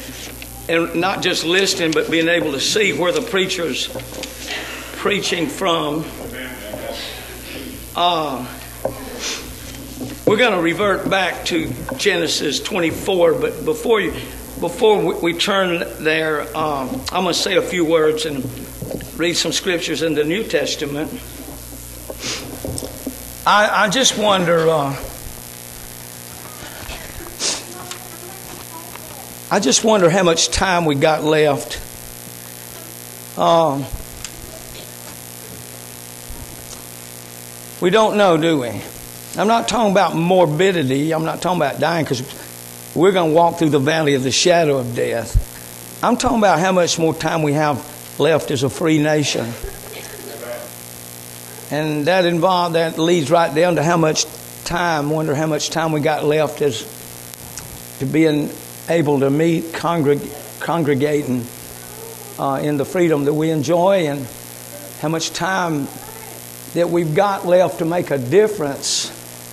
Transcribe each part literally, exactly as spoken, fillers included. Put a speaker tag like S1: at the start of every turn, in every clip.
S1: and not just listening, but being able to see where the preacher's preaching from. Uh, we're going to revert back to Genesis twenty-four, but before you, before we, we turn there, um, I'm going to say a few words and read some scriptures in the New Testament. I, I just wonder. Uh, I just wonder how much time we got left. Um, we don't know, do we? I'm not talking about morbidity. I'm not talking about dying, because we're going to walk through the valley of the shadow of death. I'm talking about how much more time we have left as a free nation. And that involved, that leads right down to how much time, wonder how much time we got left as to being able to meet, congreg- congregating uh, in the freedom that we enjoy, and how much time that we've got left to make a difference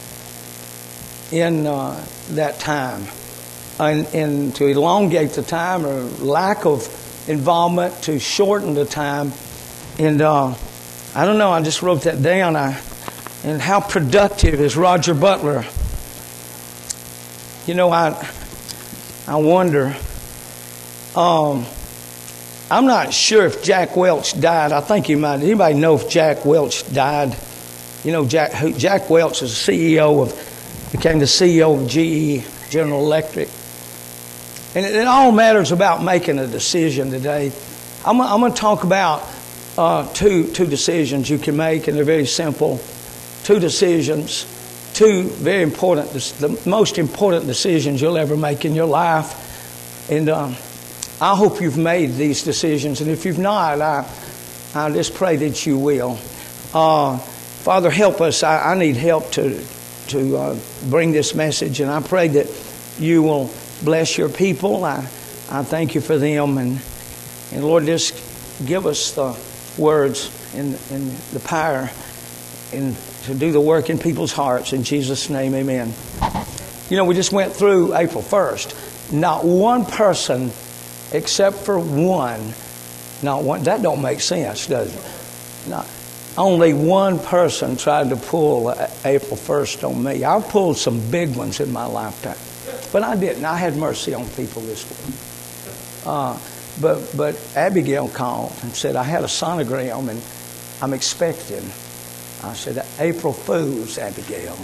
S1: in uh, that time, and, and to elongate the time, or lack of involvement to shorten the time. And uh, I don't know, I just wrote that down. I, and how productive is Roger Butler? You know, I... I wonder, um, I'm not sure if Jack Welch died. I think you might. Anybody know if Jack Welch died? You know, Jack who, Jack Welch is the C E O of, became the C E O of G E, General Electric. And it, it all matters about making a decision today. I'm, I'm going to talk about uh, two, two decisions you can make, and they're very simple. Two decisions. Two very important, the most important decisions you'll ever make in your life. And um, I hope you've made these decisions. And if you've not, I, I just pray that you will. Uh, Father, help us. I, I need help to, to uh, bring this message. And I pray that you will bless your people. I, I thank you for them. And, and Lord, just give us the words and, and the power and to do the work in people's hearts. In Jesus' name, amen. You know, we just went through April first. Not one person, except for one, not one, that don't make sense, does it? Not, only one person tried to pull April first on me. I've pulled some big ones in my lifetime, but I didn't. I had mercy on people this way. Uh, but, but Abigail called and said, I had a sonogram and I'm expecting. I said, April Fools, Abigail.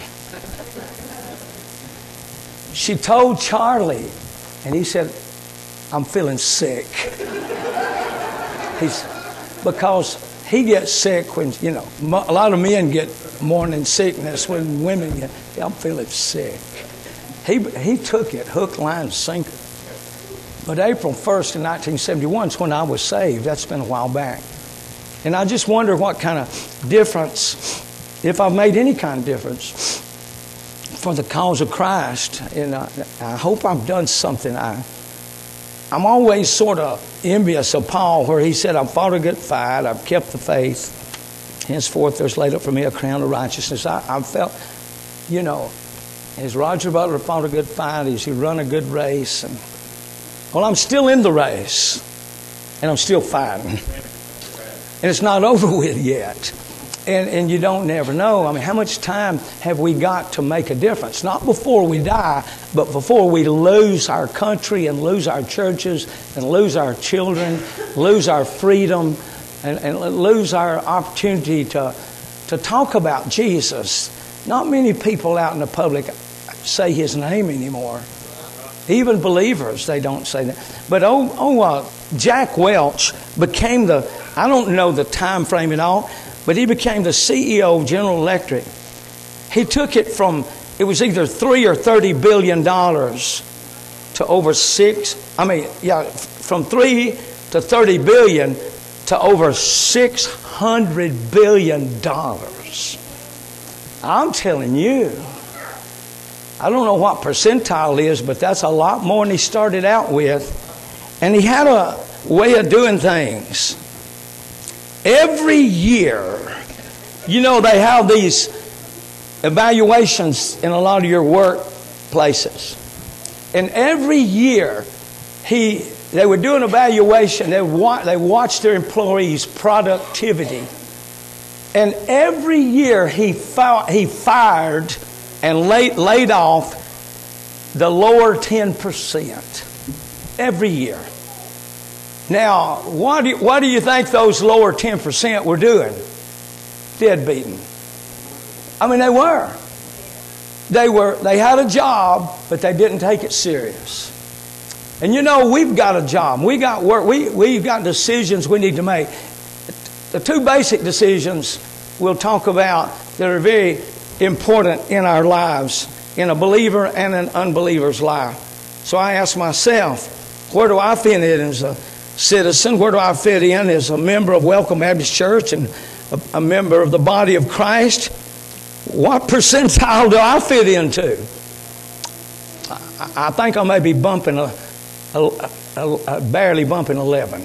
S1: She told Charlie, and he said, I'm feeling sick. He's, because he gets sick when, you know, a lot of men get morning sickness when women get, I'm feeling sick. He, he took it, hook, line, sinker. But April first in nineteen seventy-one is when I was saved. That's been a while back. And I just wonder what kind of difference, if I've made any kind of difference for the cause of Christ. And I, I hope I've done something. I, I'm always sort of envious of Paul, where he said, I've fought a good fight, I've kept the faith. Henceforth there's laid up for me a crown of righteousness. I, I felt, you know, as Roger Butler fought a good fight, as he run a good race. And, well, I'm still in the race, and I'm still fighting. And it's not over with yet. And, and you don't never know. I mean, how much time have we got to make a difference? Not before we die, but before we lose our country and lose our churches and lose our children, lose our freedom, and, and lose our opportunity to, to talk about Jesus. Not many people out in the public say His name anymore. Even believers, they don't say that. But oh, oh uh, Jack Welch became the, I don't know the time frame at all, but he became the C E O of General Electric. He took it from, it was either three or thirty billion dollars to over six, I mean, yeah, from three to thirty billion to over six hundred billion dollars. I'm telling you, I don't know what percentile is, but that's a lot more than he started out with. And he had a way of doing things. Every year, you know, they have these evaluations in a lot of your workplaces. And every year, he, they were doing evaluation. They, wa- they watched their employees' productivity. And every year he, fi- he fired and laid, laid off the lower ten percent. Every year. Now, what do, you, what do you think those lower ten percent were doing? Deadbeating. I mean, they were. They were. They had a job, but they didn't take it serious. And you know, we've got a job. We got work. We, we've got decisions we need to make. The two basic decisions we'll talk about that are very important in our lives, in a believer and an unbeliever's life. So I ask myself, where do I fit in as a citizen? Where do I fit in as a member of Welcome Baptist Church and a, a member of the body of Christ? What percentile do I fit into? I, I think I may be bumping a, a, a, a barely bumping eleven.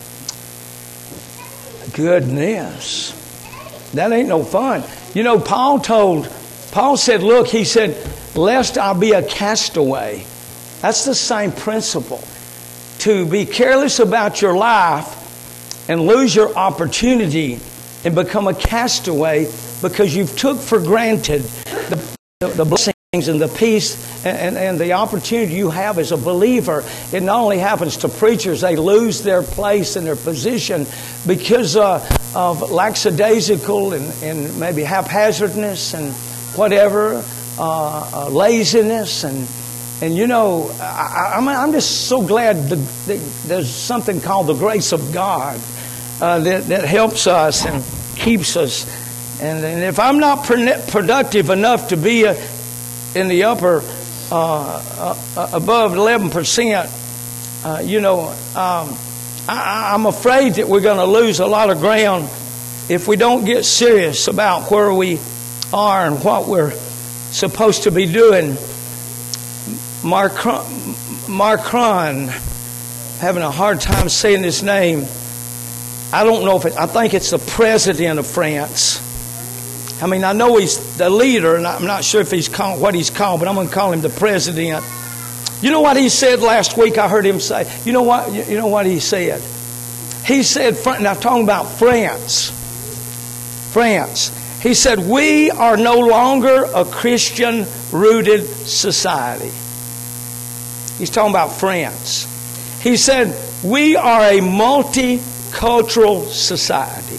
S1: Goodness. That ain't no fun. You know, Paul told, Paul said, look, he said, lest I be a castaway. That's the same principle. To be careless about your life and lose your opportunity and become a castaway because you've took for granted the, the blessings and the peace and, and, and the opportunity you have as a believer. It not only happens to preachers, they lose their place and their position because uh, of lackadaisical and, and maybe haphazardness and whatever, uh, uh, laziness. And, and you know, I, I'm, I'm just so glad the, the, there's something called the grace of God uh, that, that helps us and keeps us. And, and if I'm not productive enough to be a, in the upper, uh, uh, above eleven percent, uh, you know, um, I, I'm afraid that we're going to lose a lot of ground if we don't get serious about where we are and what we're supposed to be doing. Macron, Macron, having a hard time saying his name. I don't know if it, I think it's the president of France. I mean, I know he's the leader, and I'm not sure if he's called what he's called, but I'm going to call him the president. You know what he said last week? I heard him say. You know what? You know what he said? He said, now talking about France, France. He said, we are no longer a Christian-rooted society. He's talking about France. He said, we are a multicultural society.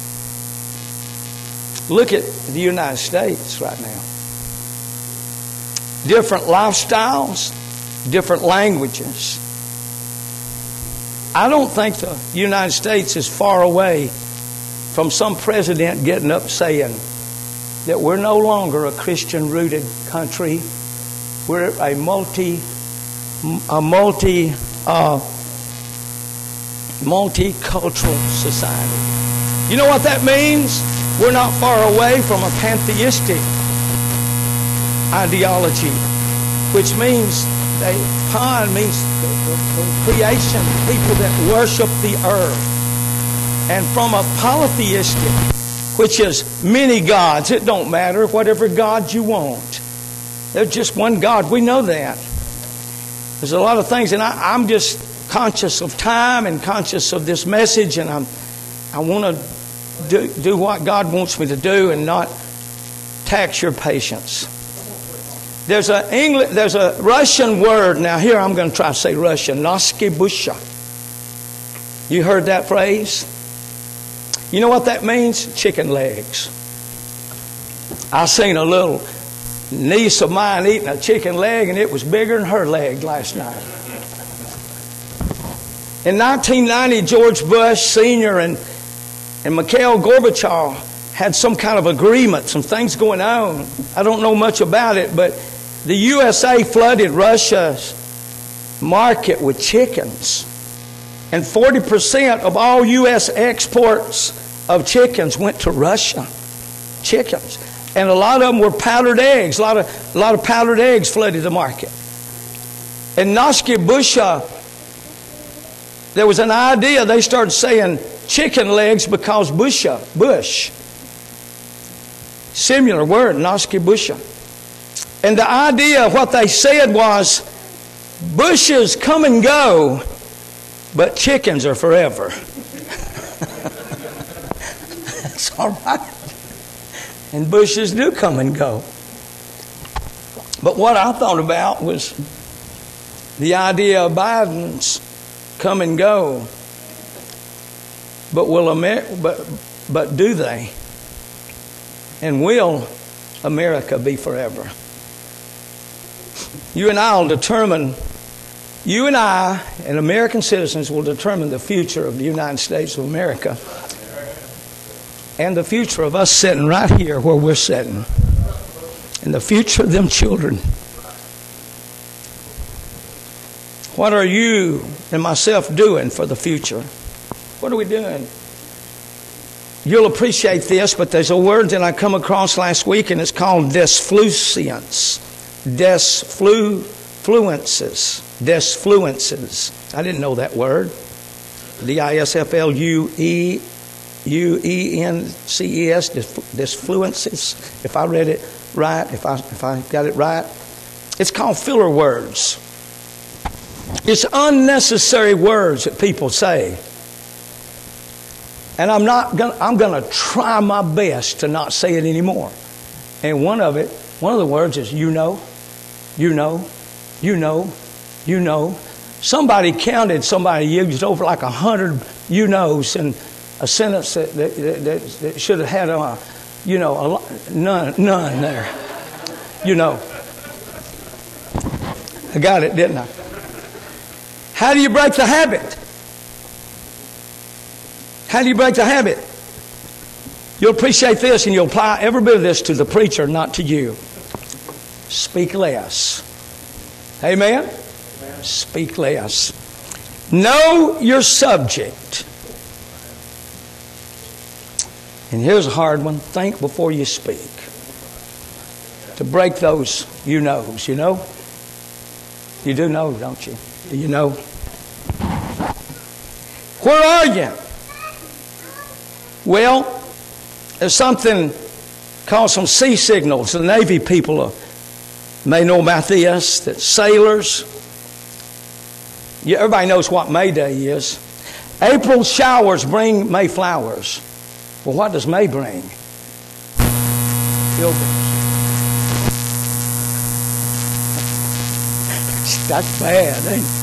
S1: Look at the United States right now. Different lifestyles, different languages. I don't think the United States is far away from some president getting up saying that we're no longer a Christian-rooted country. We're a multi, a multi, uh, multicultural society. You know what that means? We're not far away from a pantheistic ideology, which means they, pan means the, the, the creation, people that worship the earth. And from a polytheistic, which is many gods, it don't matter, whatever God you want. There's just one God, we know that. There's a lot of things, and I, I'm just conscious of time and conscious of this message, and I'm, I want to Do, do what God wants me to do and not tax your patience. There's a English, there's a Russian word. Now here I'm going to try to say Russian. Noskibusha. You heard that phrase? You know what that means? Chicken legs. I seen a little niece of mine eating a chicken leg, and it was bigger than her leg last night. In nineteen ninety, George Bush Senior and And Mikhail Gorbachev had some kind of agreement, some things going on. I don't know much about it, but the U S A flooded Russia's market with chickens. And forty percent of all U S exports of chickens went to Russia. Chickens. And a lot of them were powdered eggs. A lot of, a lot of powdered eggs flooded the market. In Noskibusha, there was an idea. They started saying chicken legs because busha, bush. Similar word, Noskibusha. And the idea, what they said was Bushes come and go, but chickens are forever. That's all right. And bushes do come and go. But what I thought about was the idea of Biden's come and go. But will America, but, but do they? And will America be forever? You and I will determine, you and I and American citizens will determine the future of the United States of America and the future of us sitting right here where we're sitting and the future of them children. What are you and myself doing for the future? What are we doing? You'll appreciate this, but there's a word that I come across last week, and it's called desfluence. Desfluences. Desfluences. I didn't know that word. D I S F L U E U E N C E S. Desfluences. If I read it right, if I if I got it right, it's called filler words. It's unnecessary words that people say. And I'm not gonna, I'm going to try my best to not say it anymore. And one of it, one of the words is you know, you know, you know, you know. Somebody counted, somebody used over like a hundred you knows in a sentence that, that, that, that should have had a, you know, a lot, none, none there. You know. I got it, didn't I? How do you break the habit? How do you break the habit? You'll appreciate this, and you'll apply every bit of this to the preacher, not to you. Speak less. Amen? Amen. Speak less. Know your subject. And here's a hard one. Think before you speak. To break those you knows, you know? You do know, don't you? You know? Where are you? Well, there's something called some sea signals. The Navy people may know about this, that sailors, yeah, everybody knows what May Day is. April showers bring May flowers. Well, what does May bring? Pilgrims. That's bad, ain't it?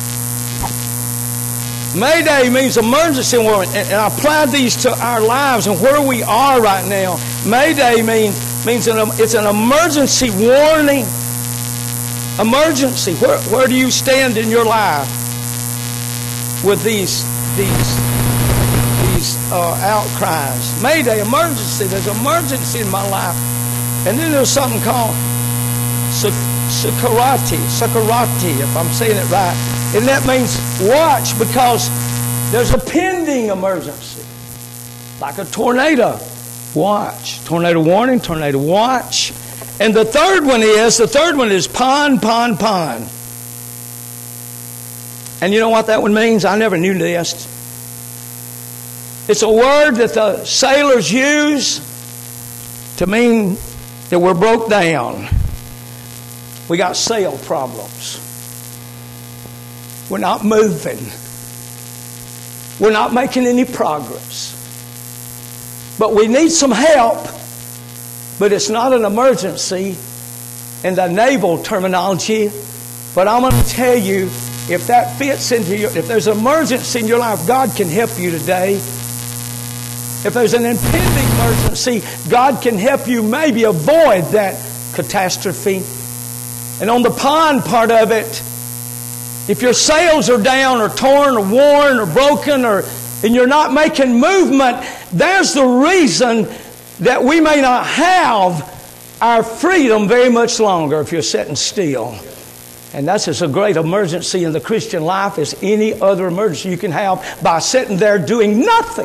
S1: May Day means emergency warning, and I apply these to our lives and where we are right now. May Day means means an, it's an emergency warning. Emergency. Where where do you stand in your life with these these these uh, outcries? May Day, emergency. There's emergency in my life, and then there's something called Sakurati. Sakurati, if I'm saying it right. And that means watch, because there's a pending emergency. Like a tornado. Watch. Tornado warning, tornado watch. And the third one is, the third one is pond, pond, pond. And you know what that one means? I never knew this. It's a word that the sailors use to mean that we're broke down. We got sail problems. We're not moving. We're not making any progress. But we need some help. But it's not an emergency in the naval terminology. But I'm going to tell you, if that fits into your, if there's an emergency in your life, God can help you today. If there's an impending emergency, God can help you maybe avoid that catastrophe. And on the pond part of it, if your sails are down or torn or worn or broken, or and you're not making movement, there's the reason that we may not have our freedom very much longer if you're sitting still. And that's as a great emergency in the Christian life as any other emergency you can have by sitting there doing nothing.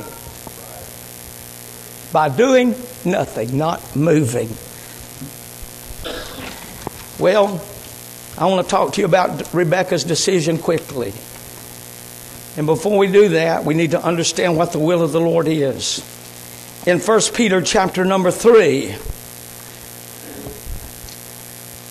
S1: By doing nothing, not moving. Well, I want to talk to you about Rebekah's decision quickly. And before we do that, we need to understand what the will of the Lord is. In First Peter chapter number three,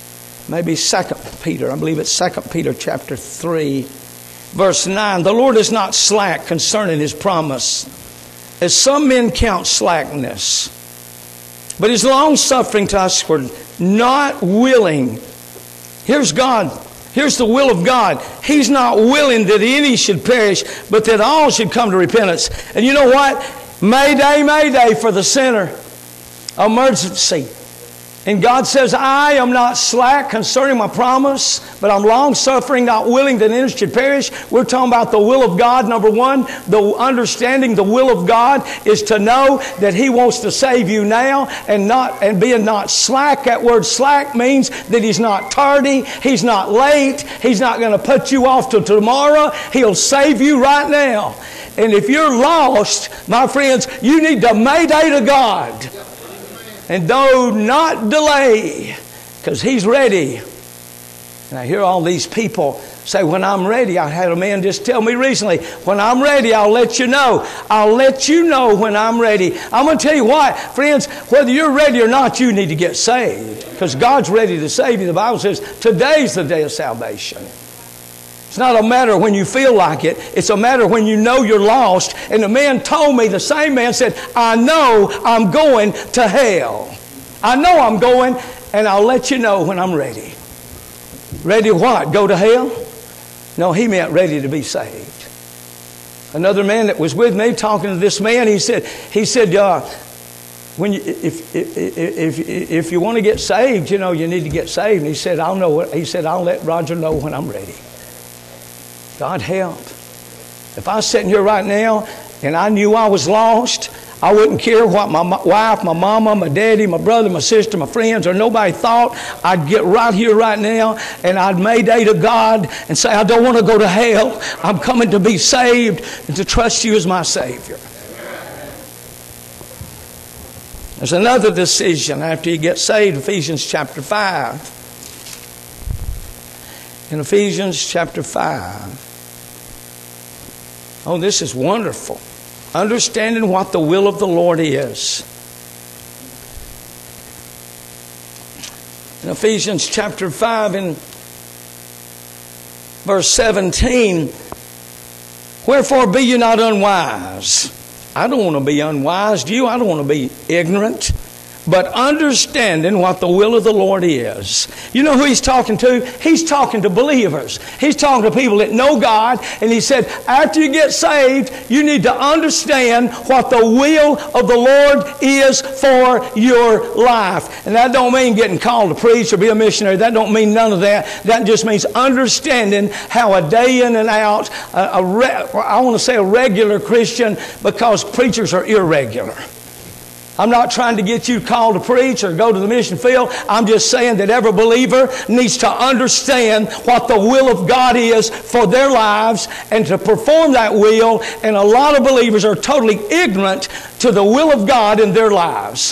S1: maybe Second Peter. I believe it's Second Peter chapter three, verse nine. The Lord is not slack concerning His promise, as some men count slackness, but is long-suffering to usward, not willing. Here's God. Here's the will of God. He's not willing that any should perish, but that all should come to repentance. And you know what? Mayday, mayday for the sinner. Emergency. And God says, I am not slack concerning my promise, but I'm long-suffering, not willing that any should perish. We're talking about the will of God. Number one, the understanding the will of God is to know that He wants to save you now, and not and being not slack. That word slack means that He's not tardy, He's not late, He's not going to put you off till tomorrow. He'll save you right now. And if you're lost, my friends, you need to mayday to God. And do not delay, because He's ready. And I hear all these people say, when I'm ready. I had a man just tell me recently, when I'm ready, I'll let you know. I'll let you know when I'm ready. I'm going to tell you what, friends, whether you're ready or not, you need to get saved. Because God's ready to save you. The Bible says, today's the day of salvation. It's not a matter when you feel like it. It's a matter when you know you're lost. And the man told me, the same man said, I know I'm going to hell. I know I'm going, and I'll let you know when I'm ready. Ready to what? Go to hell? No, he meant ready to be saved. Another man that was with me talking to this man, he said, he said, uh, when you, if, if, if, if you want to get saved, you know, you need to get saved. And he said, I'll know what, he said, I'll let Roger know when I'm ready. God help. If I was sitting here right now and I knew I was lost, I wouldn't care what my wife, my mama, my daddy, my brother, my sister, my friends, or nobody thought. I'd get right here right now and I'd mayday to God and say, I don't want to go to hell. I'm coming to be saved and to trust You as my Savior. There's another decision after you get saved, Ephesians chapter five. In Ephesians chapter five. Oh, this is wonderful. Understanding what the will of the Lord is. In Ephesians chapter five, in verse seventeen, wherefore be you not unwise. I don't want to be unwise, do you? I don't want to be ignorant. But understanding what the will of the Lord is. You know who He's talking to? He's talking to believers. He's talking to people that know God. And He said, after you get saved, you need to understand what the will of the Lord is for your life. And that don't mean getting called to preach or be a missionary. That don't mean none of that. That just means understanding how a day in and out, a, a re, I want to say a regular Christian, because preachers are irregular. I'm not trying to get you called to preach or go to the mission field. I'm just saying that every believer needs to understand what the will of God is for their lives and to perform that will. And a lot of believers are totally ignorant to the will of God in their lives.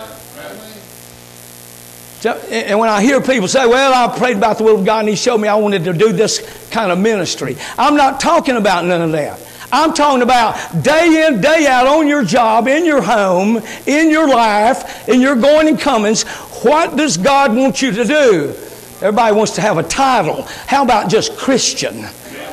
S1: So, and when I hear people say, well, I prayed about the will of God and He showed me I wanted to do this kind of ministry. I'm not talking about none of that. I'm talking about day in, day out on your job, in your home, in your life, in your going and comings. What does God want you to do? Everybody wants to have a title. How about just Christian?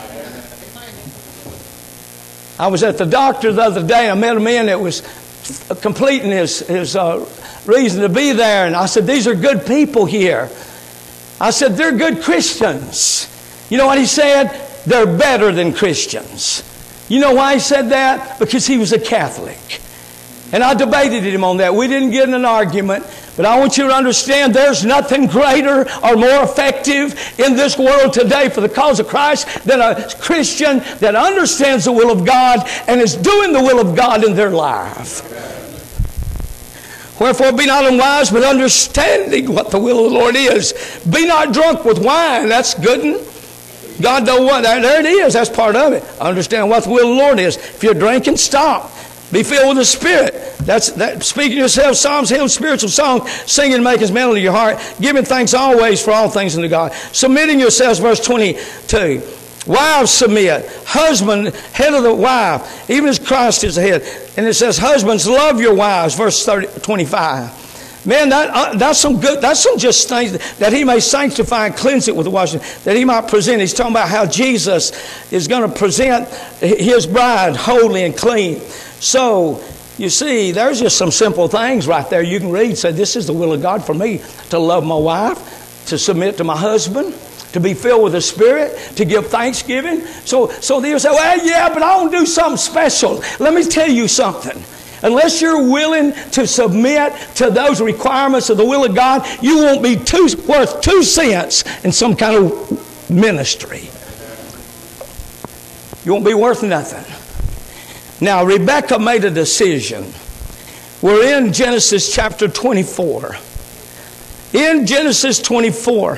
S1: I was at the doctor the other day. I met a man that was completing his, his uh, reason to be there. And I said, these are good people here. I said, they're good Christians. You know what he said? They're better than Christians. You know why he said that? Because he was a Catholic. And I debated him on that. We didn't get in an argument. But I want you to understand there's nothing greater or more effective in this world today for the cause of Christ than a Christian that understands the will of God and is doing the will of God in their life. Wherefore be not unwise, but understanding what the will of the Lord is. Be not drunk with wine. That's good. God knows what. There it is. That's part of it. Understand what the will of the Lord is. If you're drinking, stop. Be filled with the Spirit. That's that. Speaking to yourself, psalms, hymns, spiritual songs, singing and making melody in your heart, giving thanks always for all things unto God. Submitting yourselves, verse twenty-two. Wives submit. Husband, head of the wife, even as Christ is the head. And it says, husbands, love your wives, verse twenty-five. Man, that, uh, that's some good, that's some just things that he may sanctify and cleanse it with the washing, that he might present. He's talking about how Jesus is going to present his bride holy and clean. So, you see, there's just some simple things right there you can read. Say, this is the will of God for me, to love my wife, to submit to my husband, to be filled with the Spirit, to give thanksgiving. So, so they'll say, well, yeah, but I want to do something special. Let me tell you something. Unless you're willing to submit to those requirements of the will of God, you won't be two, worth two cents in some kind of ministry. You won't be worth nothing. Now, Rebekah made a decision. We're in Genesis chapter twenty-four. In Genesis twenty-four.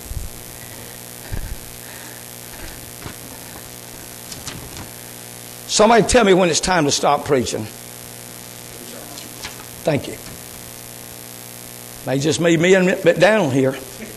S1: Somebody tell me when it's time to stop preaching. Thank you. May just be me and bit down here.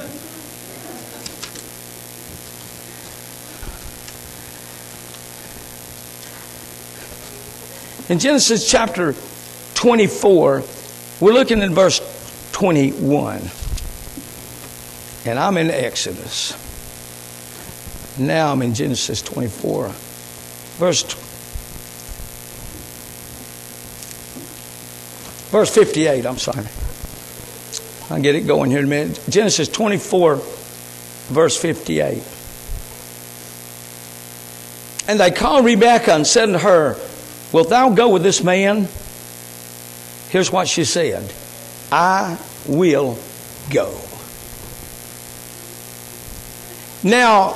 S1: In Genesis chapter twenty-four, we're looking at verse twenty-one. And I'm in Exodus. Now I'm in Genesis twenty-four. Verse Verse fifty-eight, I'm sorry. I'll get it going here in a minute. Genesis twenty-four, verse fifty-eight. And they called Rebekah and said to her, wilt thou go with this man? Here's what she said. I will go. Now,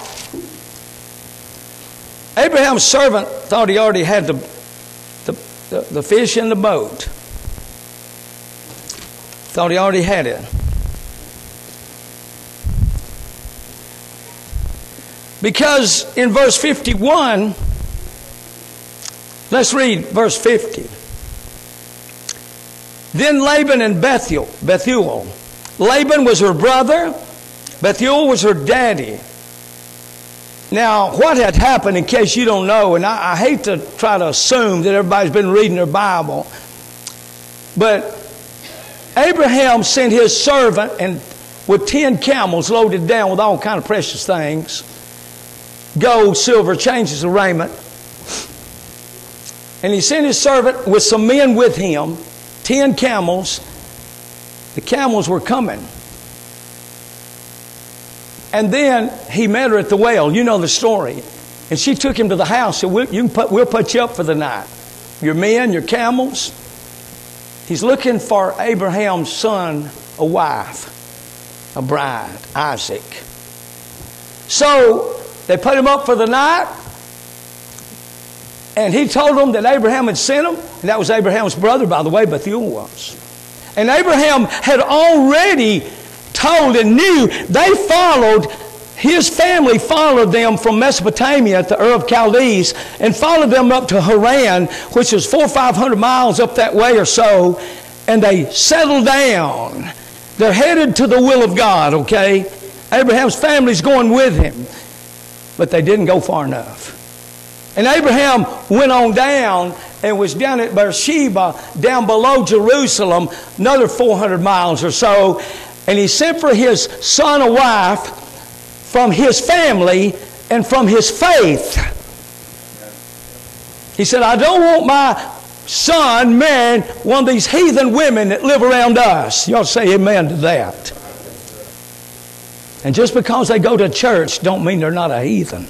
S1: Abraham's servant thought he already had the, the, the, the fish in the boat. Thought he already had it. Because in verse fifty-one, let's read verse fifty. Then Laban and Bethuel, Bethuel. Laban was her brother. Bethuel was her daddy. Now, what had happened, in case you don't know, and I, I hate to try to assume that everybody's been reading their Bible, but Abraham sent his servant and with ten camels loaded down with all kind of precious things, gold, silver, changes of raiment. And he sent his servant with some men with him, ten camels. The camels were coming. And then he met her at the well. You know the story. And she took him to the house. Said, we'll, you can put, we'll put you up for the night. Your men, your camels. He's looking for Abraham's son, a wife, a bride, Isaac. So they put him up for the night. And he told them that Abraham had sent him. And that was Abraham's brother, by the way, Bethuel was. And Abraham had already told and knew they followed, his family followed them from Mesopotamia to Ur of Chaldees and followed them up to Haran, which is four or five hundred miles up that way or so, and they settled down. They're headed to the will of God, okay? Abraham's family's going with him, but they didn't go far enough. And Abraham went on down and was down at Beersheba, down below Jerusalem, another four hundred miles or so. And he sent for his son a wife from his family and from his faith. He said, I don't want my son marrying one of these heathen women that live around us. You ought to say amen to that. And just because they go to church don't mean they're not a heathen.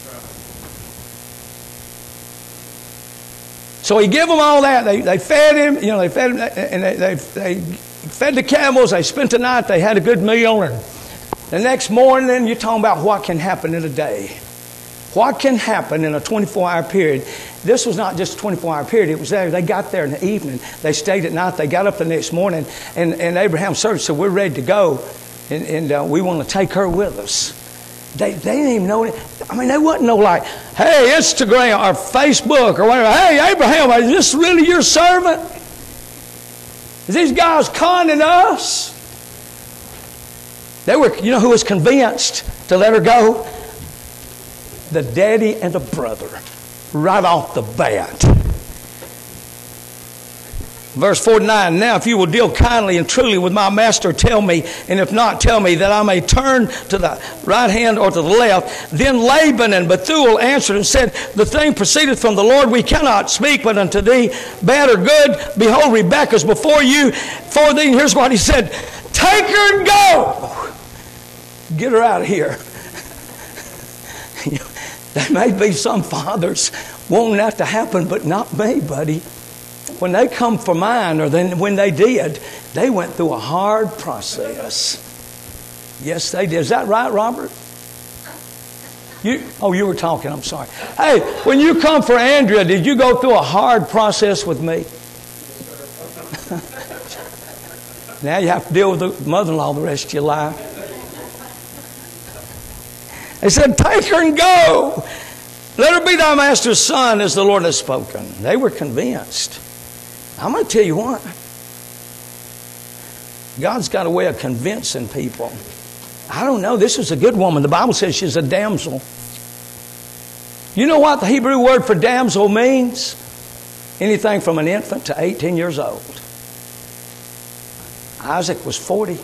S1: So he gave them all that. They, they fed him, you know, they fed him, and they, they, they fed the camels. They spent the night. They had a good meal. And the next morning, then you're talking about what can happen in a day. What can happen in a twenty-four hour period. This was not just a twenty-four hour period. It was there. They got there in the evening. They stayed at night. They got up the next morning. And, and Abraham's servant said, we're ready to go. And, and uh, we want to take her with us. They, they didn't even know it. I mean, they wasn't no like, hey, Instagram or Facebook or whatever. Hey, Abraham, is this really your servant? Is these guys conning us? They were, you know who was convinced to let her go? The daddy and the brother, right off the bat. Verse forty-nine, now if you will deal kindly and truly with my master, tell me, and if not, tell me, that I may turn to the right hand or to the left. Then Laban and Bethuel answered and said, the thing proceedeth from the Lord. We cannot speak but unto thee, bad or good. Behold, Rebekah is before you. For thee, and here's what he said, take her and go. Get her out of here. There may be some fathers wanting that to happen, but not me, buddy. When they come for mine, or then when they did, they went through a hard process. Yes, they did. Is that right, Robert? You, oh, you were talking. I'm sorry. Hey, when you come for Andrea, did you go through a hard process with me? Now you have to deal with the mother-in-law the rest of your life. They said, take her and go. Let her be thy master's son, as the Lord has spoken. They were convinced. I'm going to tell you what. God's got a way of convincing people. I don't know. This is a good woman. The Bible says she's a damsel. You know what the Hebrew word for damsel means? Anything from an infant to eighteen years old. Isaac was forty.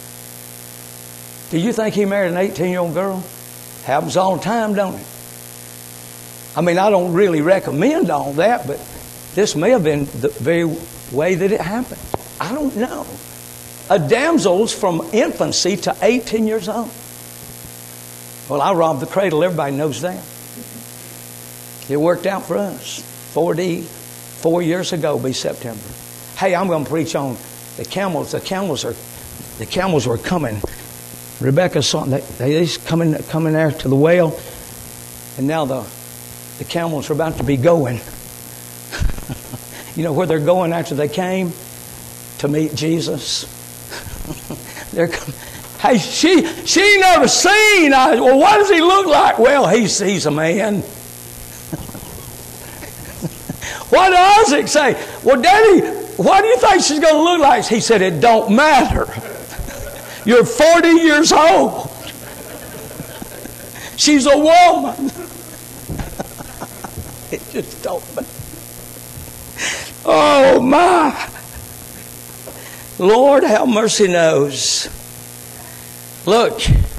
S1: Do you think he married an eighteen-year-old girl? Happens all the time, don't it? I mean, I don't really recommend all that, but this may have been the very way that it happened. I don't know. A damsel's from infancy to eighteen years old. Well, I robbed the cradle. Everybody knows that. It worked out for us. forty-four years ago, be September. Hey, I'm going to preach on the camels. The camels are, the camels were coming. Rebecca saw them. They, they coming, coming there to the well, and now the the camels are about to be going. You know where they're going after they came? To meet Jesus. They're coming. Hey, she she never seen. I, well, what does he look like? Well, he's he's a man. What did Isaac say? Well, Daddy, what do you think she's going to look like? He said, it don't matter. You're forty years old. She's a woman. It just don't matter. Oh, my. Lord, have mercy knows. Look.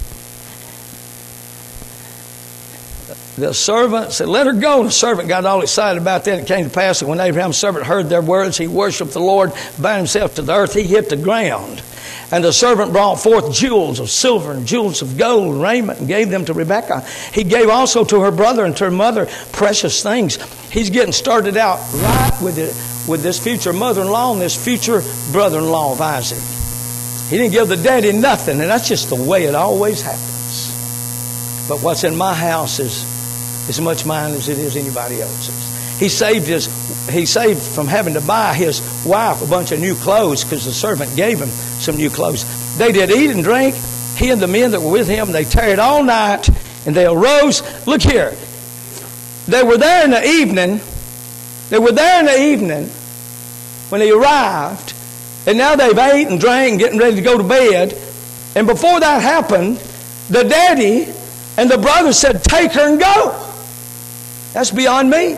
S1: The servant said, let her go. And the servant got all excited about that. It came to pass that when Abraham's servant heard their words, he worshipped the Lord, bound himself to the earth. He hit the ground. And the servant brought forth jewels of silver and jewels of gold and raiment and gave them to Rebekah. He gave also to her brother and to her mother precious things. He's getting started out right with it, with this future mother-in-law and this future brother-in-law of Isaac. He didn't give the daddy nothing, and that's just the way it always happens. But what's in my house is as much mine as it is anybody else's. He saved his. He saved from having to buy his wife a bunch of new clothes because the servant gave him some new clothes. They did eat and drink. He and the men that were with him, they tarried all night, and they arose. Look here. They were there in the evening. They were there in the evening when they arrived, and now they've ate and drank and getting ready to go to bed. And before that happened, the daddy and the brother said, take her and go. That's beyond me.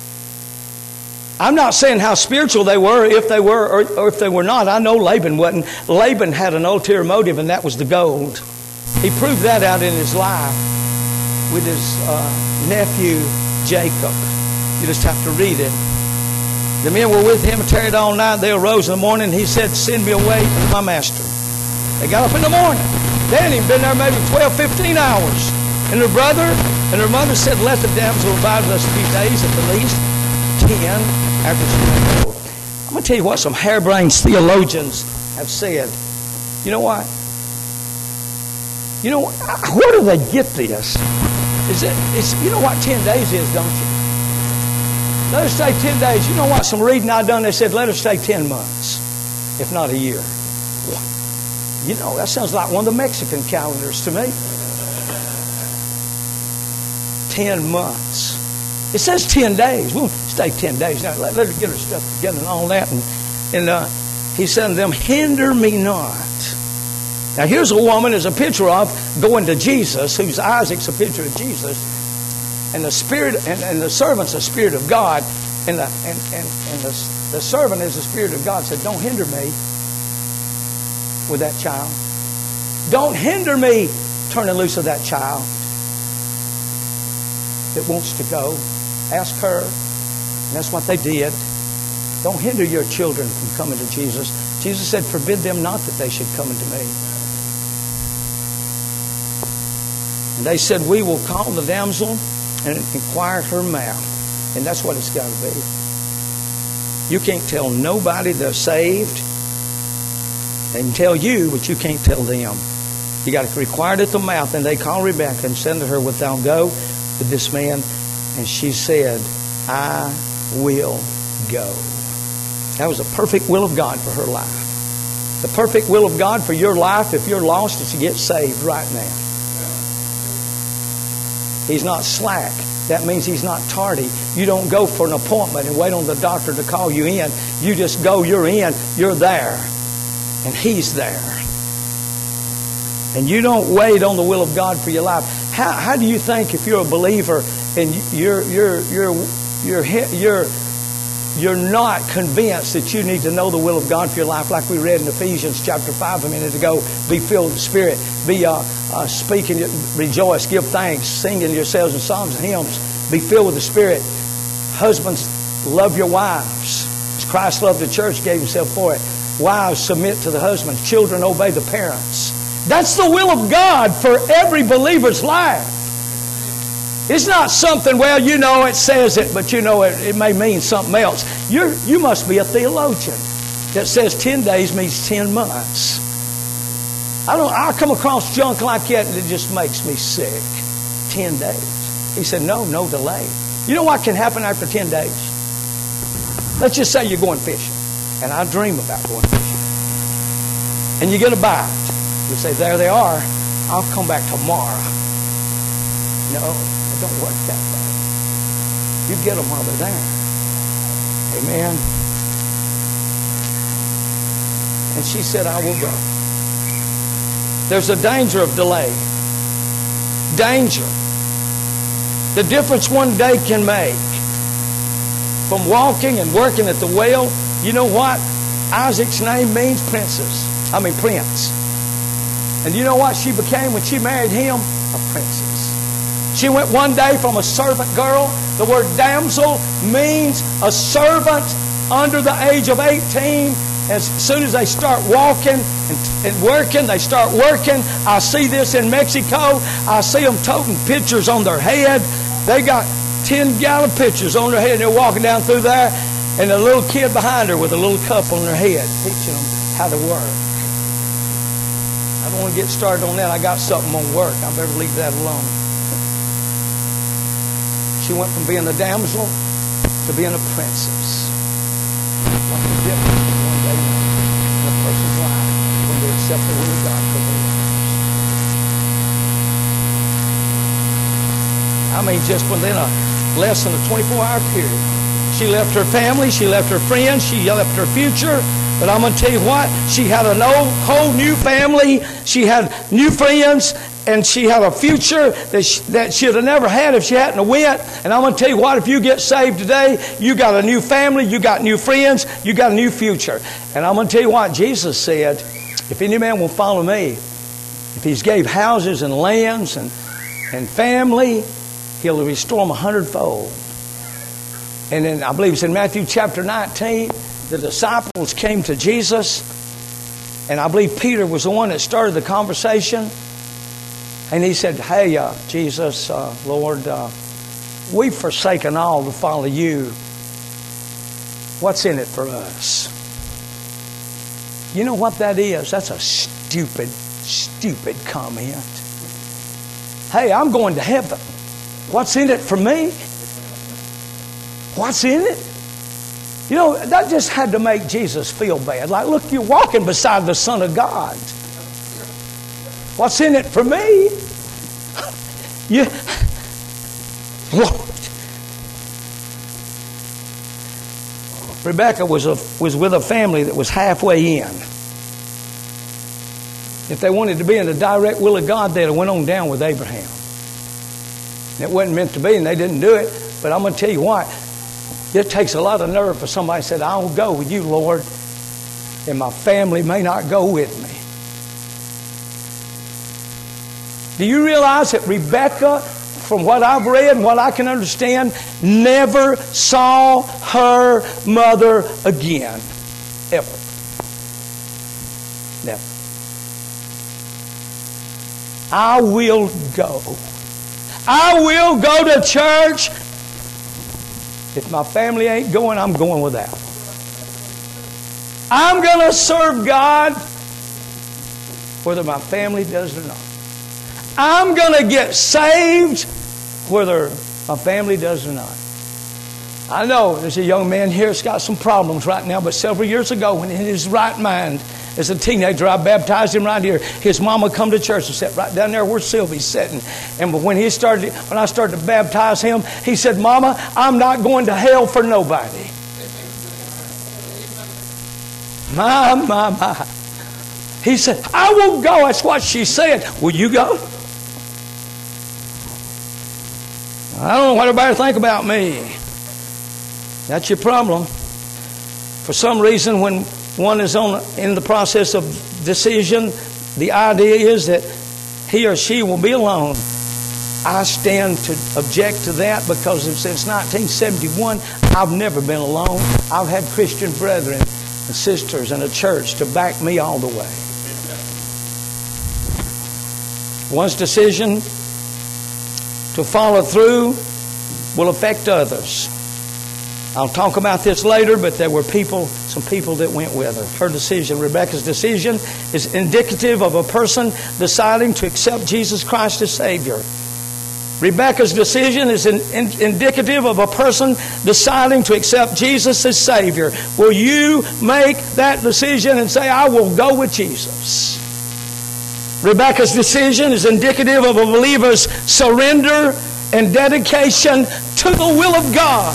S1: I'm not saying how spiritual they were, if they were or, or if they were not. I know Laban wasn't. Laban had an ulterior motive, and that was the gold. He proved that out in his life with his uh, nephew Jacob. You just have to read it. The men were with him and tarried all night. They arose in the morning. He said, send me away to my master. They got up in the morning. They hadn't even been there maybe twelve, fifteen hours. And her brother and her mother said, let the damsel abide with us a few days, at the least ten after she went old. I'm going to tell you what some harebrained theologians have said. You know what? You know, where do they get this? Is it? It's, you know what ten days is, don't you? Let her stay ten days. You know what? Some reading I done, they said, let her stay ten months, if not a year. You know, that sounds like one of the Mexican calendars to me. Ten months. It says ten days. We'll stay ten days. Now, let, let her get her stuff together and all that. And, and uh, he said to them, hinder me not. Now, here's a woman as a picture of going to Jesus, who's Isaac's a picture of Jesus. And the spirit and, and the servant's a spirit of God. And the, and, and, and the, the servant, as the Spirit of God, said, don't hinder me with that child. Don't hinder me turning loose of that child that wants to go. Ask her. And that's what they did. Don't hinder your children from coming to Jesus. Jesus said, forbid them not that they should come unto me. And they said, we will call the damsel and inquire her mouth. And that's what it's got to be. You can't tell nobody they're saved. They can tell you, but you can't tell them. You got to require it at the mouth. And they called Rebekah and said to her, wilt thou go with this man? And she said, I will go. That was the perfect will of God for her life. The perfect will of God for your life, if you're lost, is to get saved right now. He's not slack. That means He's not tardy. You don't go for an appointment and wait on the doctor to call you in. You just go, you're in, you're there. And He's there. And you don't wait on the will of God for your life. How, how do you think if you're a believer and you're you're you're you're you're you're not convinced that you need to know the will of God for your life, like we read in Ephesians chapter five a minute ago? Be filled with the Spirit. Be uh, uh, speaking, rejoice, give thanks, singing yourselves in psalms and hymns. Be filled with the Spirit. Husbands, love your wives as Christ loved the church, gave Himself for it. Wives, submit to the husbands. Children, obey the parents. That's the will of God for every believer's life. It's not something, well, you know it says it, but you know it, it may mean something else. You're, you must be a theologian that says ten days means ten months. I don't. I come across junk like that and it just makes me sick. Ten days. He said, no, no delay. You know what can happen after ten days? Let's just say you're going fishing. And I dream about going fishing. And you get a bite. You say, there they are. I'll come back tomorrow. No, it don't work that way. You get them while they're there. Amen. And she said, I will go. There's a danger of delay. Danger. The difference one day can make. From walking and working at the well, you know what? Isaac's name means princess. I mean prince. And you know what she became when she married him? A princess. She went one day from a servant girl. The word damsel means a servant under the age of eighteen. As soon as they start walking and, and working, they start working. I see this in Mexico. I see them toting pitchers on their head. They got ten gallon pitchers on their head and they're walking down through there. And a little kid behind her with a little cup on their head, teaching them how to work. I don't want to get started on that. I got something on work. I better leave that alone. She went from being a damsel to being a princess. What's the difference in one day in a person's life when they accept the will of God for their lives? I mean, just within a less than a twenty-four hour period. She left her family, she left her friends, she left her future. But I'm going to tell you what, she had a whole new family, she had new friends, and she had a future that she, that she'd have never had if she hadn't went. And I'm going to tell you what, if you get saved today, you got a new family, you got new friends, you got a new future. And I'm going to tell you what, Jesus said, if any man will follow me, if he's gave houses and lands and, and family, he'll restore them a hundredfold. And then I believe it's in Matthew chapter nineteen, the disciples came to Jesus. And I believe Peter was the one that started the conversation. And he said, hey, uh, Jesus, uh, Lord, uh, we've forsaken all to follow you. What's in it for us? You know what that is? That's a stupid, stupid comment. Hey, I'm going to heaven. What's in it for me? What's in it? You know, that just had to make Jesus feel bad. Like, look, you're walking beside the Son of God. What's in it for me? You, Lord. Rebecca was a, was with a family that was halfway in. If they wanted to be in the direct will of God, they'd have went on down with Abraham. And it wasn't meant to be, and they didn't do it. But I'm going to tell you what. It takes a lot of nerve for somebody to say, I'll go with you, Lord, and my family may not go with me. Do you realize that Rebekah, from what I've read and what I can understand, never saw her mother again? Ever. Never. I will go. I will go to church. If my family ain't going, I'm going without. I'm going to serve God whether my family does or not. I'm going to get saved whether my family does or not. I know there's a young man here that's got some problems right now, but several years ago, when in his right mind, as a teenager, I baptized him right here. His mama come to church and sat right down there where Sylvie's sitting. And when he started, when I started to baptize him, he said, Mama, I'm not going to hell for nobody. My, my, my. He said, I will go. That's what she said. Will you go? I don't know what everybody think about me. That's your problem. For some reason, when one is on in the process of decision, the idea is that he or she will be alone. I stand to object to that because since nineteen seventy-one, I've never been alone. I've had Christian brethren and sisters and a church to back me all the way. One's decision to follow through will affect others. I'll talk about this later, but there were people, some people that went with her. Her decision, Rebekah's decision, is indicative of a person deciding to accept Jesus Christ as Savior. Rebekah's decision is in, in, indicative of a person deciding to accept Jesus as Savior. Will you make that decision and say, I will go with Jesus? Rebekah's decision is indicative of a believer's surrender and dedication to the will of God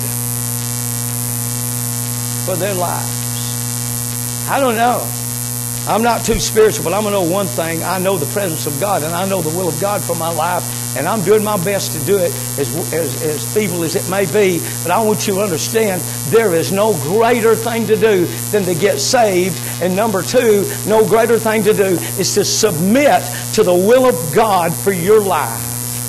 S1: for their lives. I don't know. I'm not too spiritual, but I'm going to know one thing. I know the presence of God, and I know the will of God for my life, and I'm doing my best to do it as, as, as feeble as it may be. But I want you to understand there is no greater thing to do than to get saved. And number two, no greater thing to do is to submit to the will of God for your life.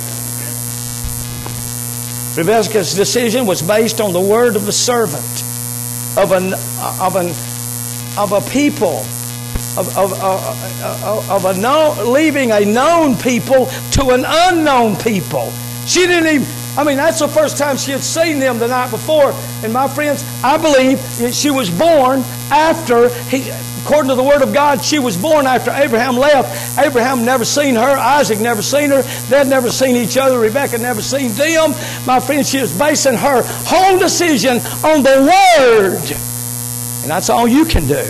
S1: Rebekah's decision was based on the word of the servant of an of an of a people. Of, of, of, of a known, leaving a known people to an unknown people. She didn't even, I mean, that's the first time she had seen them the night before. And my friends, I believe that she was born after, he, according to the Word of God, she was born after Abraham left. Abraham never seen her. Isaac never seen her. They'd never seen each other. Rebekah never seen them. My friends, she was basing her whole decision on the Word. And that's all you can do.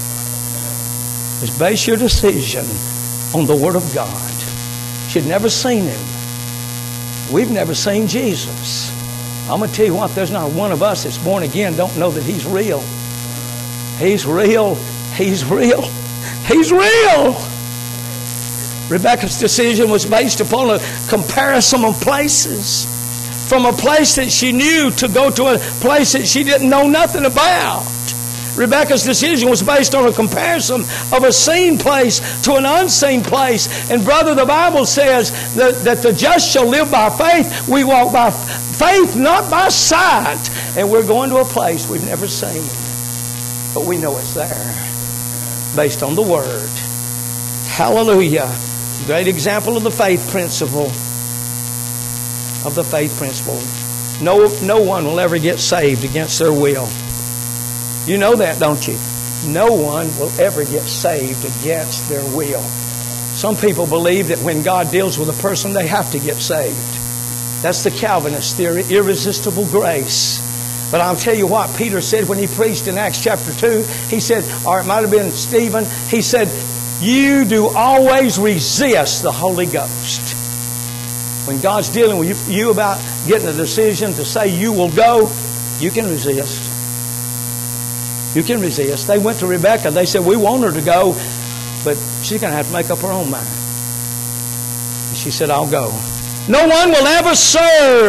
S1: Is base your decision on the Word of God. She'd never seen Him. We've never seen Jesus. I'm going to tell you what, there's not one of us that's born again don't know that He's real. He's real. He's real. He's real. Rebekah's decision was based upon a comparison of places. From a place that she knew to go to a place that she didn't know nothing about. Rebekah's decision was based on a comparison of a seen place to an unseen place. And brother, the Bible says that, that the just shall live by faith. We walk by faith, not by sight. And we're going to a place we've never seen. But we know it's there. Based on the Word. Hallelujah. Great example of the faith principle. Of the faith principle. No, no one will ever get saved against their will. You know that, don't you? No one will ever get saved against their will. Some people believe that when God deals with a person, they have to get saved. That's the Calvinist theory, irresistible grace. But I'll tell you what Peter said when he preached in Acts chapter two. He said, or it might have been Stephen, he said, you do always resist the Holy Ghost. When God's dealing with you about getting a decision to say you will go, you can resist. You can resist. They went to Rebekah. They said, we want her to go, but she's going to have to make up her own mind. And she said, I'll go. No one will ever serve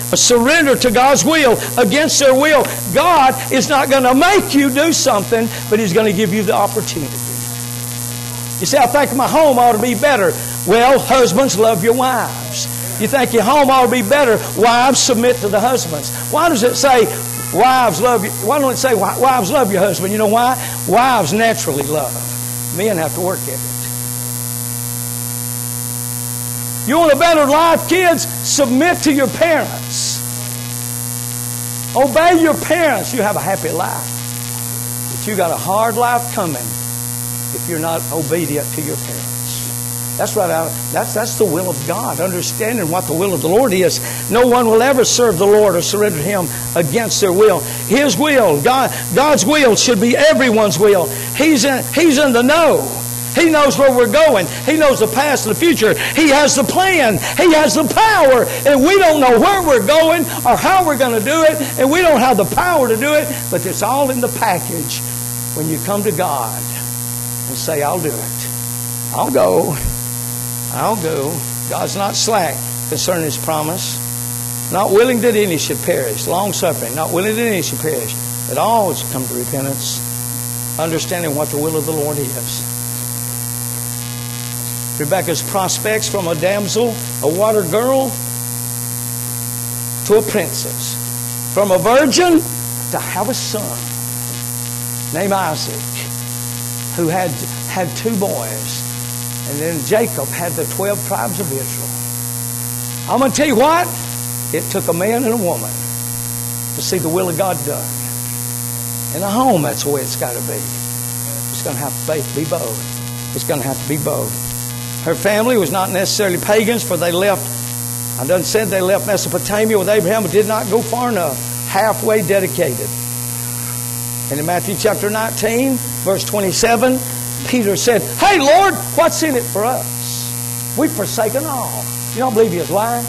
S1: surrender to God's will against their will, God is not going to make you do something, but He's going to give you the opportunity. You say, I think my home ought to be better. Well, husbands, love your wives. You think your home ought to be better. Wives, submit to the husbands. Why does it say, wives love you? Why don't it say, wives love your husband? You know why? Wives naturally love. Men have to work at it. You want a better life, kids? Submit to your parents. Obey your parents. You have a happy life. But you got a hard life coming if you're not obedient to your parents. That's right out. That's that's the will of God. Understanding what the will of the Lord is. No one will ever serve the Lord or surrender to Him against their will. His will, God, God's will should be everyone's will. He's in, He's in the know. He knows where we're going. He knows the past and the future. He has the plan. He has the power. And we don't know where we're going or how we're going to do it. And we don't have the power to do it. But it's all in the package when you come to God and say, I'll do it. I'll go. I'll go. God's not slack concerning His promise. Not willing that any should perish. Long-suffering. Not willing that any should perish. But all should come to repentance. Understanding what the will of the Lord is. Rebekah's prospects from a damsel, a water girl, to a princess. From a virgin to have a son named Isaac, who had, had two boys. And then Jacob had the twelve tribes of Israel. I'm going to tell you what, it took a man and a woman to see the will of God done. In a home, that's the way it's got to be. It's going to have to be both. It's going to have to be both. Her family was not necessarily pagans, for they left, I done said they left Mesopotamia with Abraham, but did not go far enough. Halfway dedicated. And in Matthew chapter nineteen, verse twenty-seven, Peter said, hey Lord, what's in it for us? We've forsaken all. You don't believe he was lying?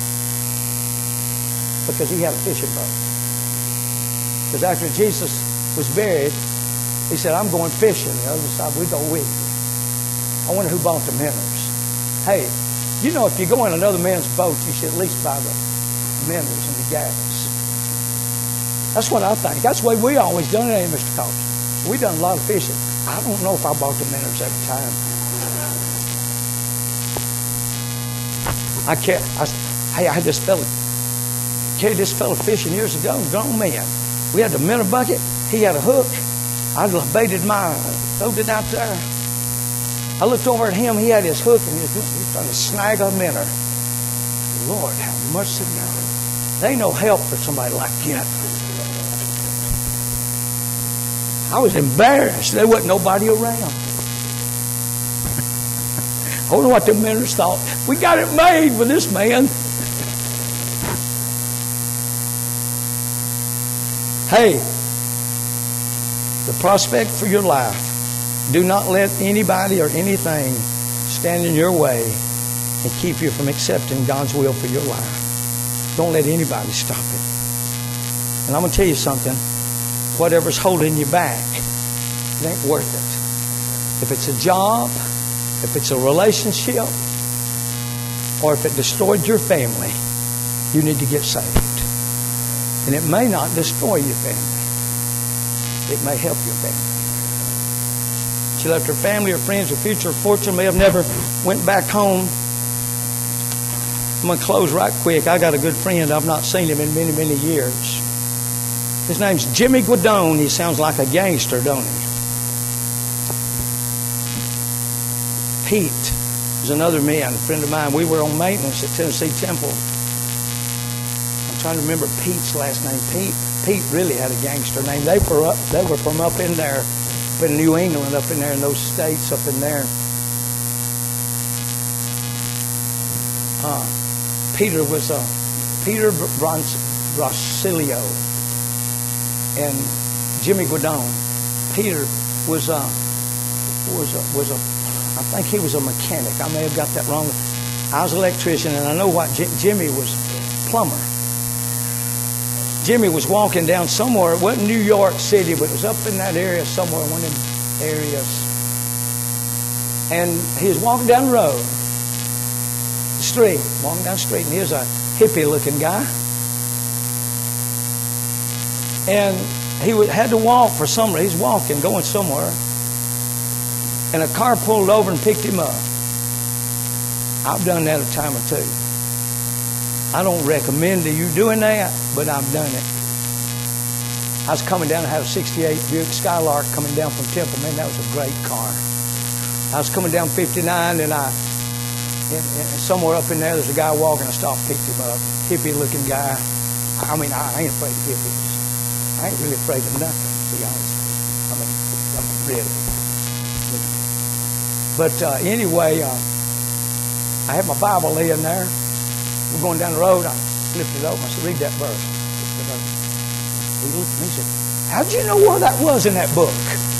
S1: Because he had a fishing boat. Because after Jesus was buried, he said, I'm going fishing. The other side, we go with you. I wonder who bought the minnows. Hey, you know if you go in another man's boat, you should at least buy the minnows and the gags. That's what I think. That's the way we always done it, Mister Cox. We done a lot of fishing. I don't know if I bought the minnows every time. I can't. I, hey, I had this fella, carried this fella fishing years ago, grown man. We had the minnow bucket. He had a hook. I baited my, throwed it out there. I looked over at him. He had his hook and he was, he was trying to snag a minnow. Lord, have mercy now. There ain't no help for somebody like that. I was embarrassed. There wasn't nobody around. I wonder what the minnows thought. We got it made with this man. Hey, the prospect for your life. Do not let anybody or anything stand in your way and keep you from accepting God's will for your life. Don't let anybody stop it. And I'm going to tell you something. Whatever's holding you back, it ain't worth it. If it's a job, if it's a relationship, or if it destroyed your family, you need to get saved. And it may not destroy your family. It may help your family. She left her family, her friends, her future, her fortune, may have never went back home. I'm going to close right quick. I got a good friend. I've not seen him in many, many years. His name's Jimmy Guadone. He sounds like a gangster, don't he? Pete is another man, a friend of mine. We were on maintenance at Tennessee Temple. I'm trying to remember Pete's last name. Pete. Pete really had a gangster name. They were up. They were from up in there. In New England, up in there, in those states up in there. Uh, Peter was a uh, Peter Brasilio and Jimmy Guadone. Peter was a was a, was a I think he was a mechanic. I may have got that wrong. I was an electrician, and I know what J- Jimmy was plumber. Jimmy was walking down somewhere. It wasn't New York City, but it was up in that area somewhere, one of them areas. And he was walking down the road, the street, walking down the street, and he was a hippie-looking guy. And he would, had to walk for some reason. He's walking, going somewhere. And a car pulled over and picked him up. I've done that a time or two. I don't recommend you doing that, but I've done it. I was coming down, I had a sixty-eight Buick Skylark coming down from Temple. Man, that was a great car. I was coming down fifty-nine, and I, and, and somewhere up in there, there's a guy walking. I stopped, picked him up. Hippie-looking guy. I mean, I ain't afraid of hippies. I ain't really afraid of nothing, to be honest. I mean, I mean really. But uh, anyway, uh, I had my Bible laying there. We're going down the road. I flipped it open. I said, read that verse. He looked at me and said, how'd you know where that was in that book?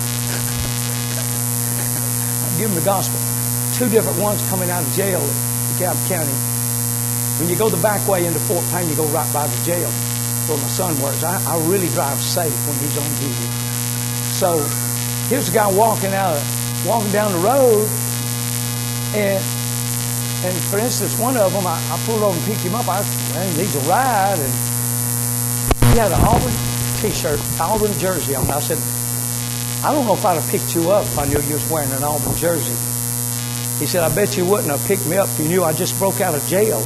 S1: I give him the gospel. Two different ones coming out of jail in DeKalb County. When you go the back way into Fort Payne, you go right by the jail where my son works. I, I really drive safe when he's on duty. So here's a guy walking out, walking down the road, and and for instance, one of them, I, I pulled over and picked him up. I said, man, he needs a ride, and he had an Auburn T-shirt, Auburn jersey on. I said, I don't know if I'd have picked you up if I knew you was wearing an Auburn jersey. He said, I bet you wouldn't have picked me up if you knew I just broke out of jail.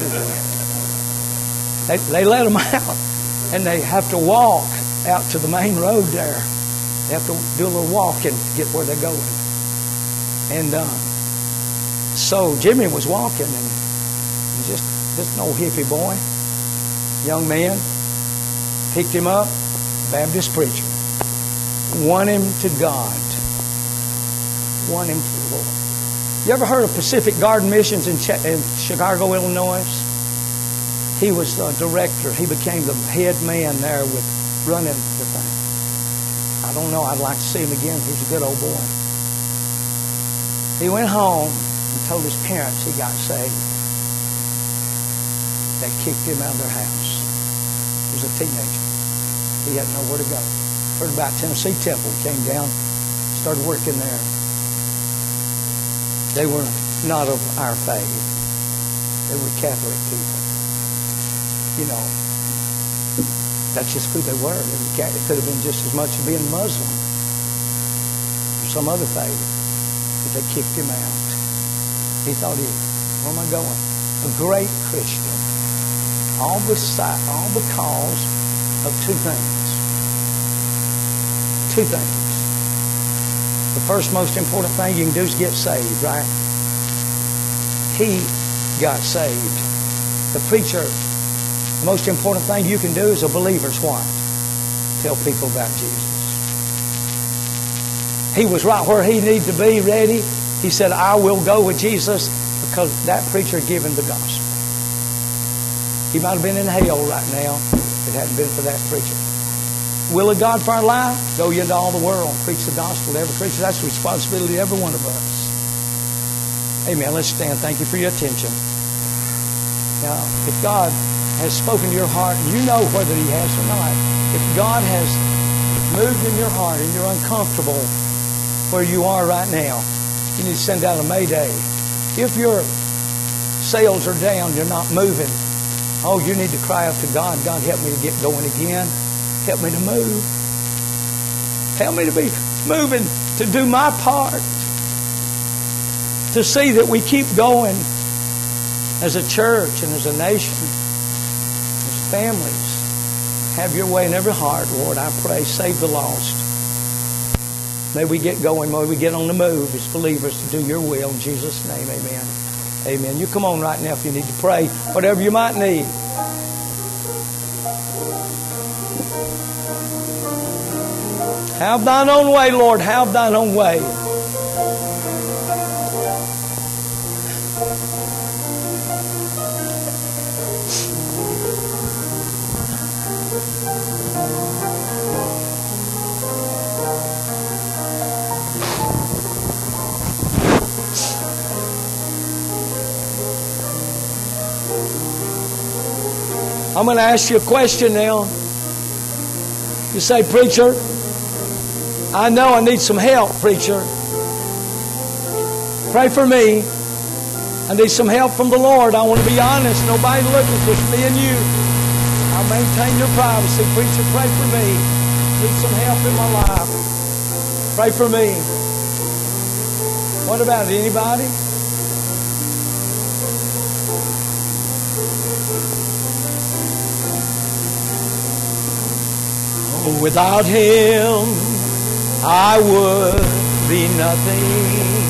S1: They, they let them out, and they have to walk out to the main road there. They have to do a little walking to get where they're going. And uh, so Jimmy was walking, and he's just, just an old hippie boy, young man. Picked him up, Baptist preacher. Won him to God. Won him to the Lord. You ever heard of Pacific Garden Missions in, Ch- in Chicago, Illinois? He was the director. He became the head man there with running the thing. I don't know. I'd like to see him again. He's a good old boy. He went home and told his parents he got saved. They kicked him out of their house. He was a teenager. He had nowhere to go. Heard about Tennessee Temple. Came down, started working there. They were not of our faith. They were Catholic people. You know, that's just who they were. They were Catholic. It could have been just as much as being Muslim or some other faith. But they kicked him out. He thought, he, where am I going? A great Christian. All, beside, all because of two things. Two things. The first most important thing you can do is get saved, right? He got saved. The preacher, the most important thing you can do as a believer is what? Tell people about Jesus. He was right where he needed to be, ready. He said, I will go with Jesus, because that preacher gave him the gospel. He might have been in hell right now if it hadn't been for that preacher. Will of God for our life? Go ye into all the world. Preach the gospel to every creature. That's the responsibility of every one of us. Amen. Let's stand. Thank you for your attention. Now, if God has spoken to your heart, and you know whether He has or not, if God has moved in your heart and you're uncomfortable where you are right now, you need to send out a mayday. If your sales are down, you're not moving, oh, you need to cry out to God. God, help me to get going again. Help me to move. Help me to be moving, to do my part, to see that we keep going as a church and as a nation, as families. Have your way in every heart, Lord. I pray, save the lost. May we get going. May we get on the move as believers to do your will. In Jesus' name, amen. Amen. You come on right now if you need to pray, whatever you might need. Have thine own way, Lord. Have thine own way. I'm going to ask you a question now. You say, preacher, I know I need some help, preacher. Pray for me. I need some help from the Lord. I want to be honest. Nobody looking, just me and you. I'll maintain your privacy. Preacher, pray for me. Need some help in my life. Pray for me. What about it? Anybody? Oh, without Him, I would be nothing.